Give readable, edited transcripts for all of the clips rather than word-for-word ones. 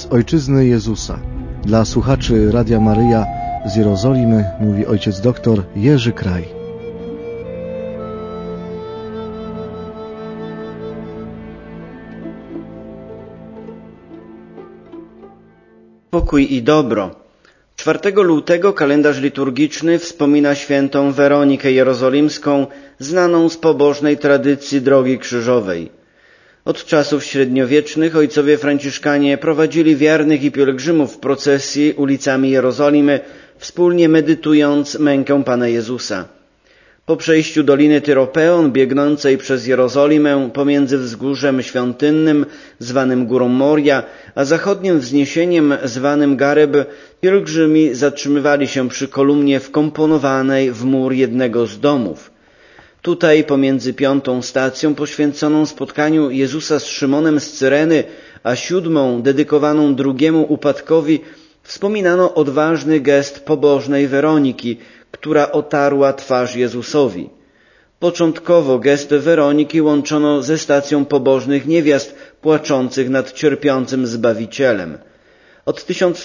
z Ojczyzny Jezusa. Dla słuchaczy Radia Maryja z Jerozolimy mówi ojciec doktor Jerzy Kraj. Pokój i dobro. 4 lutego kalendarz liturgiczny wspomina świętą Weronikę Jerozolimską, znaną z pobożnej tradycji Drogi Krzyżowej. Od czasów średniowiecznych ojcowie franciszkanie prowadzili wiernych i pielgrzymów w procesji ulicami Jerozolimy, wspólnie medytując mękę Pana Jezusa. Po przejściu Doliny Tyropeon, biegnącej przez Jerozolimę pomiędzy wzgórzem świątynnym, zwanym Górą Moria, a zachodnim wzniesieniem, zwanym Gareb, pielgrzymi zatrzymywali się przy kolumnie wkomponowanej w mur jednego z domów. Tutaj, pomiędzy 5. stacją poświęconą spotkaniu Jezusa z Szymonem z Cyreny, a 7. dedykowaną drugiemu upadkowi, wspominano odważny gest pobożnej Weroniki, która otarła twarz Jezusowi. Początkowo gest Weroniki łączono ze stacją pobożnych niewiast płaczących nad cierpiącym Zbawicielem. Od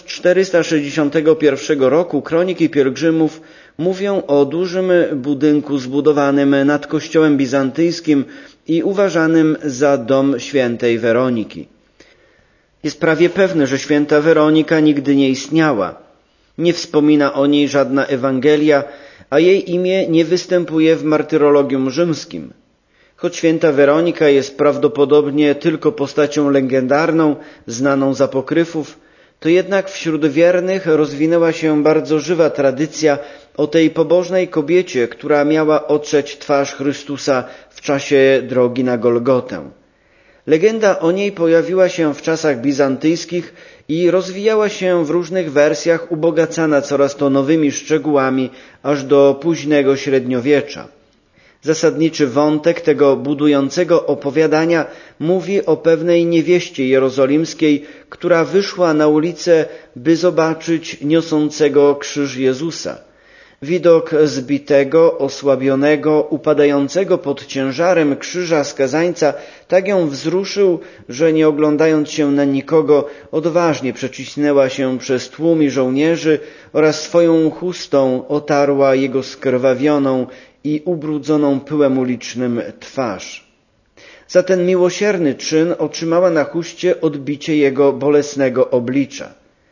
1461 roku kroniki pielgrzymów mówią o dużym budynku zbudowanym nad kościołem bizantyjskim i uważanym za dom świętej Weroniki. Jest prawie pewne, że święta Weronika nigdy nie istniała. Nie wspomina o niej żadna Ewangelia, a jej imię nie występuje w martyrologium rzymskim. Choć święta Weronika jest prawdopodobnie tylko postacią legendarną, znaną z apokryfów, to jednak wśród wiernych rozwinęła się bardzo żywa tradycja o tej pobożnej kobiecie, która miała otrzeć twarz Chrystusa w czasie drogi na Golgotę. Legenda o niej pojawiła się w czasach bizantyjskich i rozwijała się w różnych wersjach, ubogacana coraz to nowymi szczegółami aż do późnego średniowiecza. Zasadniczy wątek tego budującego opowiadania mówi o pewnej niewieście jerozolimskiej, która wyszła na ulicę, by zobaczyć niosącego krzyż Jezusa. Widok zbitego, osłabionego, upadającego pod ciężarem krzyża skazańca tak ją wzruszył, że nie oglądając się na nikogo, odważnie przecisnęła się przez tłum i żołnierzy oraz swoją chustą otarła jego skrwawioną i ubrudzoną pyłem ulicznym twarz. Za ten miłosierny czyn otrzymała na chuście odbicie jego bolesnego oblicza.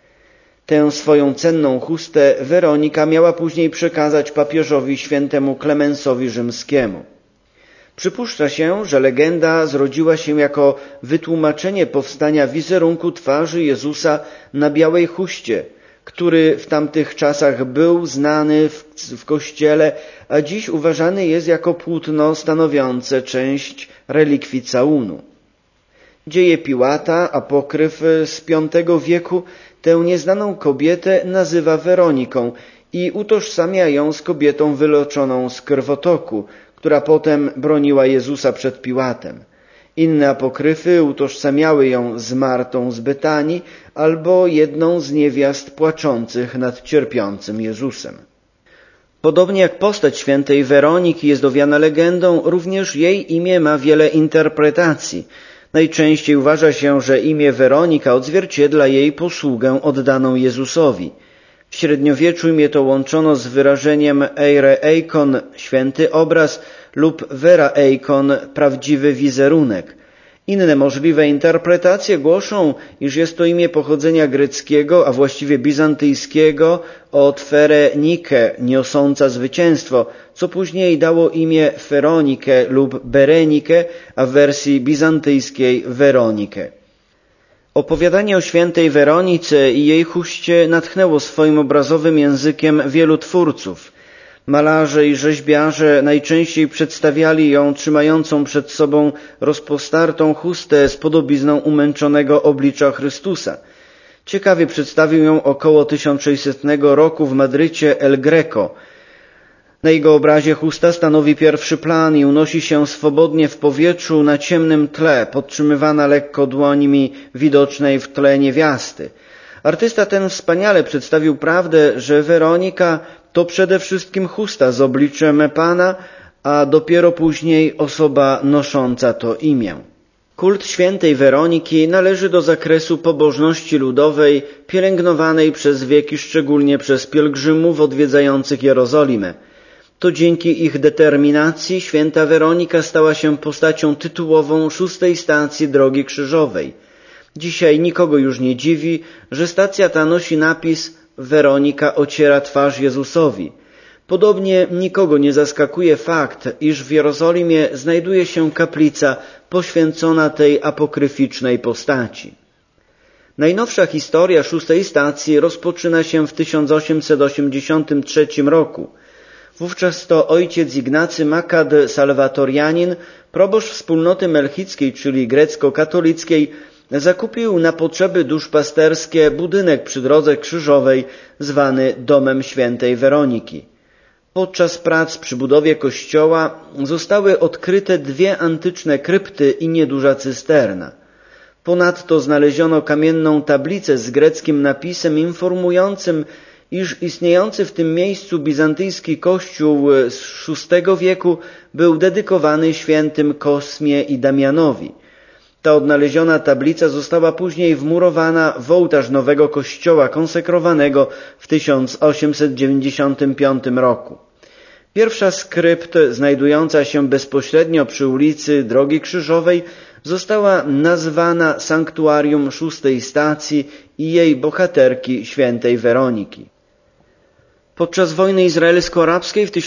Tę swoją cenną chustę Weronika miała później przekazać papieżowi świętemu Klemensowi Rzymskiemu. Przypuszcza się, że legenda zrodziła się jako wytłumaczenie powstania wizerunku twarzy Jezusa na białej chuście, który w tamtych czasach był znany w kościele, a dziś uważany jest jako płótno stanowiące część relikwii całunu. Dzieje Piłata, apokryf z V wieku, tę nieznaną kobietę nazywa Weroniką i utożsamia ją z kobietą wyleczoną z krwotoku, która potem broniła Jezusa przed Piłatem. Inne apokryfy utożsamiały ją z Martą z Betanii albo jedną z niewiast płaczących nad cierpiącym Jezusem. Podobnie jak postać świętej Weroniki jest owiana legendą, również jej imię ma wiele interpretacji. Najczęściej uważa się, że imię Weronika odzwierciedla jej posługę oddaną Jezusowi. W średniowieczu imię to łączono z wyrażeniem eire eikon, święty obraz, lub vera eikon, prawdziwy wizerunek. Inne możliwe interpretacje głoszą, iż jest to imię pochodzenia greckiego, a właściwie bizantyjskiego, od Ferenike, niosąca zwycięstwo, co później dało imię Feronikę lub Berenikę, a w wersji bizantyjskiej Weronikę. Opowiadanie o świętej Weronice i jej chuście natchnęło swoim obrazowym językiem wielu twórców. Malarze i rzeźbiarze najczęściej przedstawiali ją trzymającą przed sobą rozpostartą chustę z podobizną umęczonego oblicza Chrystusa. Ciekawie przedstawił ją około 1600 roku w Madrycie El Greco. Na jego obrazie chusta stanowi pierwszy plan i unosi się swobodnie w powietrzu na ciemnym tle, podtrzymywana lekko dłońmi widocznej w tle niewiasty. Artysta ten wspaniale przedstawił prawdę, że Weronika to przede wszystkim chusta z obliczem Pana, a dopiero później osoba nosząca to imię. Kult świętej Weroniki należy do zakresu pobożności ludowej pielęgnowanej przez wieki szczególnie przez pielgrzymów odwiedzających Jerozolimę. To dzięki ich determinacji święta Weronika stała się postacią tytułową 6. stacji Drogi Krzyżowej. Dzisiaj nikogo już nie dziwi, że stacja ta nosi napis Weronika ociera twarz Jezusowi. Podobnie nikogo nie zaskakuje fakt, iż w Jerozolimie znajduje się kaplica poświęcona tej apokryficznej postaci. Najnowsza historia 6. stacji rozpoczyna się w 1883 roku. Wówczas to ojciec Ignacy Makad Salwatorianin, proboszcz wspólnoty melchickiej, czyli grecko-katolickiej, zakupił na potrzeby duszpasterskie budynek przy Drodze Krzyżowej zwany Domem Świętej Weroniki. Podczas prac przy budowie kościoła zostały odkryte 2 antyczne krypty i nieduża cysterna. Ponadto znaleziono kamienną tablicę z greckim napisem informującym, iż istniejący w tym miejscu bizantyjski kościół z VI wieku był dedykowany świętym Kosmie i Damianowi. Ta odnaleziona tablica została później wmurowana w ołtarz nowego kościoła konsekrowanego w 1895 roku. Pierwsza z krypt, znajdująca się bezpośrednio przy ulicy Drogi Krzyżowej, została nazwana Sanktuarium 6. stacji i jej bohaterki świętej Weroniki. Podczas wojny izraelsko-arabskiej w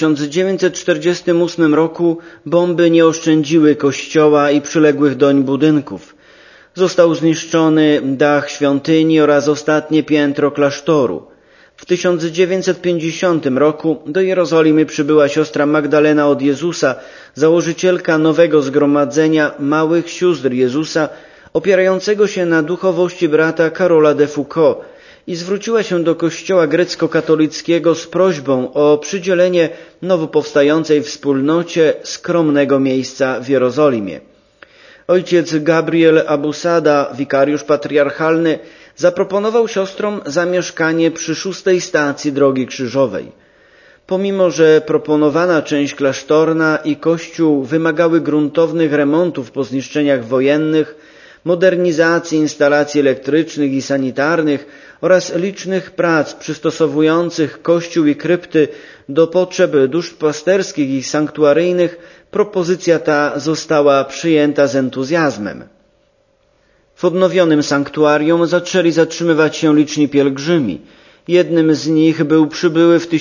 1948 roku bomby nie oszczędziły kościoła i przyległych doń budynków. Został zniszczony dach świątyni oraz ostatnie piętro klasztoru. W 1950 roku do Jerozolimy przybyła siostra Magdalena od Jezusa, założycielka nowego zgromadzenia Małych Sióstr Jezusa, opierającego się na duchowości brata Karola de Foucault, i zwróciła się do kościoła grecko-katolickiego z prośbą o przydzielenie nowo powstającej wspólnocie skromnego miejsca w Jerozolimie. Ojciec Gabriel Abusada, wikariusz patriarchalny, zaproponował siostrom zamieszkanie przy 6. stacji Drogi Krzyżowej. Pomimo że proponowana część klasztorna i kościół wymagały gruntownych remontów po zniszczeniach wojennych, modernizacji instalacji elektrycznych i sanitarnych oraz licznych prac przystosowujących kościół i krypty do potrzeb duszpasterskich i sanktuaryjnych, propozycja ta została przyjęta z entuzjazmem. W odnowionym sanktuarium zaczęli zatrzymywać się liczni pielgrzymi. Jednym z nich był przybyły w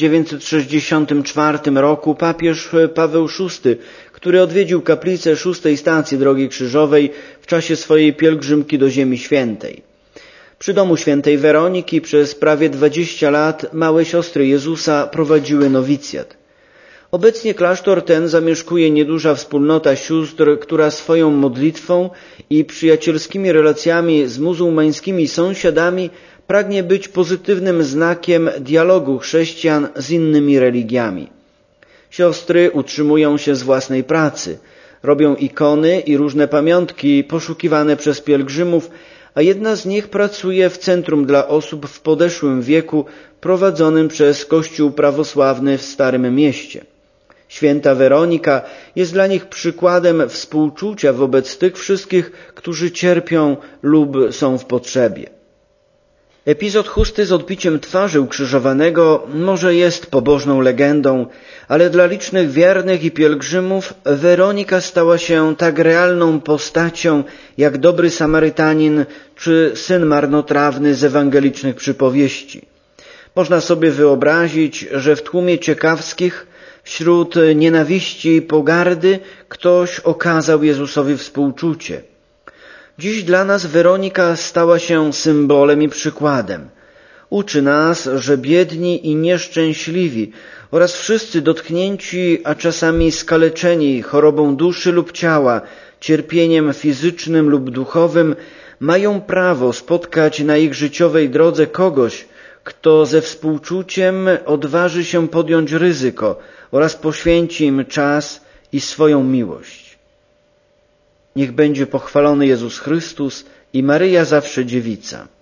1964 roku papież Paweł VI, który odwiedził kaplicę 6. stacji Drogi Krzyżowej w czasie swojej pielgrzymki do Ziemi Świętej. Przy domu świętej Weroniki przez prawie 20 lat małe siostry Jezusa prowadziły nowicjat. Obecnie klasztor ten zamieszkuje nieduża wspólnota sióstr, która swoją modlitwą i przyjacielskimi relacjami z muzułmańskimi sąsiadami pragnie być pozytywnym znakiem dialogu chrześcijan z innymi religiami. Siostry utrzymują się z własnej pracy, robią ikony i różne pamiątki poszukiwane przez pielgrzymów, a jedna z nich pracuje w centrum dla osób w podeszłym wieku prowadzonym przez Kościół prawosławny w Starym Mieście. Święta Weronika jest dla nich przykładem współczucia wobec tych wszystkich, którzy cierpią lub są w potrzebie. Epizod chusty z odbiciem twarzy ukrzyżowanego może jest pobożną legendą, ale dla licznych wiernych i pielgrzymów Weronika stała się tak realną postacią jak dobry Samarytanin czy syn marnotrawny z ewangelicznych przypowieści. Można sobie wyobrazić, że w tłumie ciekawskich, wśród nienawiści i pogardy, ktoś okazał Jezusowi współczucie. Dziś dla nas Weronika stała się symbolem i przykładem. Uczy nas, że biedni i nieszczęśliwi oraz wszyscy dotknięci, a czasami skaleczeni chorobą duszy lub ciała, cierpieniem fizycznym lub duchowym, mają prawo spotkać na ich życiowej drodze kogoś, kto ze współczuciem odważy się podjąć ryzyko oraz poświęci im czas i swoją miłość. Niech będzie pochwalony Jezus Chrystus i Maryja zawsze Dziewica.